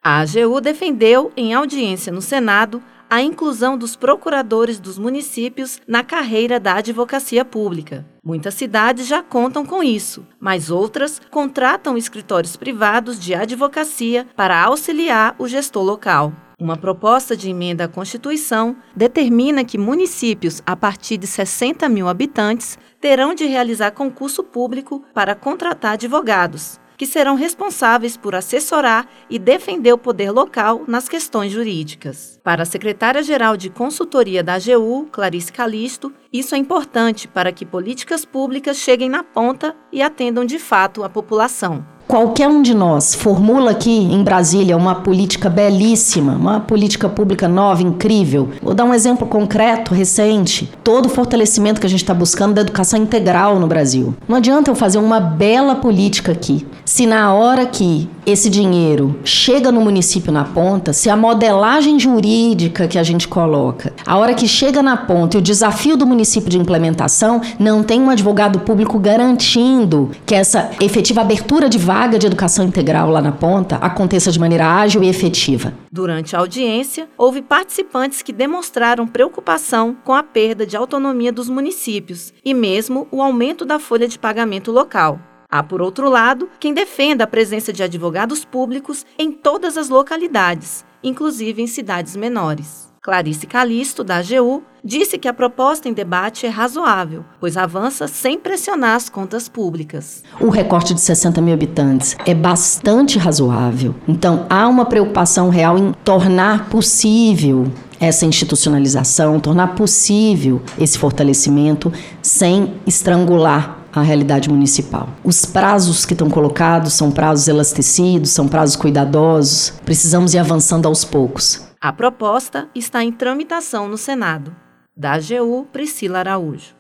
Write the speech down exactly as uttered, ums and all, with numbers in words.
A AGU defendeu, em audiência no Senado, a inclusão dos procuradores dos municípios na carreira da advocacia pública. Muitas cidades já contam com isso, mas outras contratam escritórios privados de advocacia para auxiliar o gestor local. Uma proposta de emenda à Constituição determina que municípios a partir de sessenta mil habitantes terão de realizar concurso público para contratar advogados, que serão responsáveis por assessorar e defender o poder local nas questões jurídicas. Para a secretária-geral de consultoria da AGU, Clarice Calisto, isso é importante para que políticas públicas cheguem na ponta e atendam de fato a população. Qualquer um de nós formula aqui em Brasília uma política belíssima, uma política pública nova, incrível. Vou dar um exemplo concreto, recente. Todo o fortalecimento que a gente está buscando da educação integral no Brasil. Não adianta eu fazer uma bela política aqui, se na hora que esse dinheiro chega no município na ponta, se a modelagem jurídica que a gente coloca, a hora que chega na ponta e o desafio do município de implementação, não tem um advogado público garantindo que essa efetiva abertura de vaga de educação integral lá na ponta aconteça de maneira ágil e efetiva. Durante a audiência, houve participantes que demonstraram preocupação com a perda de autonomia dos municípios e mesmo o aumento da folha de pagamento local. Há, por outro lado, quem defenda a presença de advogados públicos em todas as localidades, inclusive em cidades menores. Clarice Calisto, da AGU, disse que a proposta em debate é razoável, pois avança sem pressionar as contas públicas. O recorte de sessenta mil habitantes é bastante razoável. Então, há uma preocupação real em tornar possível essa institucionalização, tornar possível esse fortalecimento sem estrangular a realidade municipal. Os prazos que estão colocados são prazos elastecidos, são prazos cuidadosos. Precisamos ir avançando aos poucos. A proposta está em tramitação no Senado. Da AGU, Priscila Araújo.